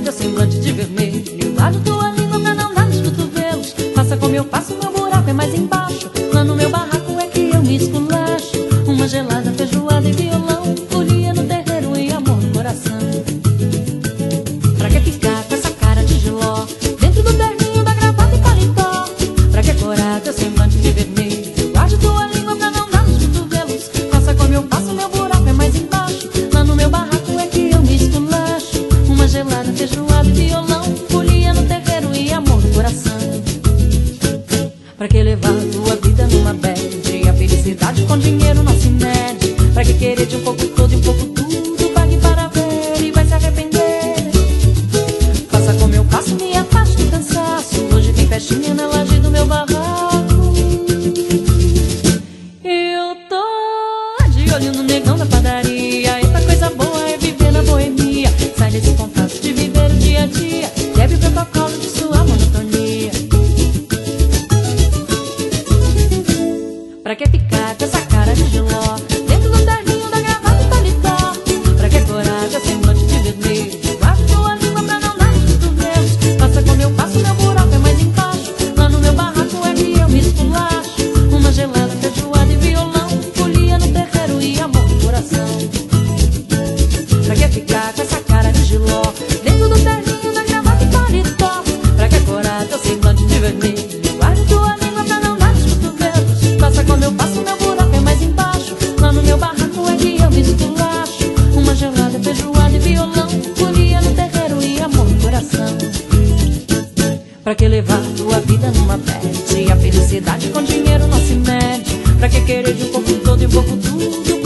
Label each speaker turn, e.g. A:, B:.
A: teu semblante de vermelho. Guarde tua língua pra não dar nos cotovelos. Faça como eu faço, meu buraco é mais embaixo. Lá no meu barraco é que eu me esculacho. Uma gelada, feijoada e violão, folia no terreiro e amor no coração. Pra que ficar com essa cara de giló dentro do terninho da gravata e paletó? Pra que corar teu semblante de vermelho? Guarde tua língua pra não dar nos cotovelos. Faça como eu faço, meu buraco é mais embaixo. Lá no meu barraco é que eu me esculacho. Uma gelada, feijoada e violão, folia no terreiro e amor no coração. Pra que levar tua vida numa bad? A felicidade com dinheiro não se mede. Pra que querer de um pouco todo e um pouco tudo? Pague para ver e vai se arrepender. Faça como eu faço, me afaste do cansaço. Hoje tem festinha na laje do meu barraco. Eu tô de olho no negão da padaria. Eita, coisa boa é viver na boemia. Sai desse compasso de viver o dia a dia. Quebre o protocolo de sua monotonia. Pra que ficar com essa cara de giló dentro do terninho da gravata e paletó? Pra que coragem, teu semblante de vermelho? Guarde tua língua pra não dar nos cotovelos. Faça como eu faço, meu buraco é mais embaixo. Lá no meu barraco é que eu me esculacho. Uma gelada, feijoada e violão, folia no terreiro e amor no coração. Pra que ficar com essa cara de giló dentro do terninho da gravata e paletó? Pra que coragem, teu semblante de vermelho? Guarde tua língua pra não dar nos cotovelos. Faça como eu faço, meu buraco é mais embaixo. Lá no meu barraco é que eu me esculacho. Uma gelada, feijoada e violão, folia no terreiro e amor no coração. Pra que levar tua vida numa bad? A felicidade com dinheiro não se mede. Pra que querer de um pouco todo e um pouco tudo?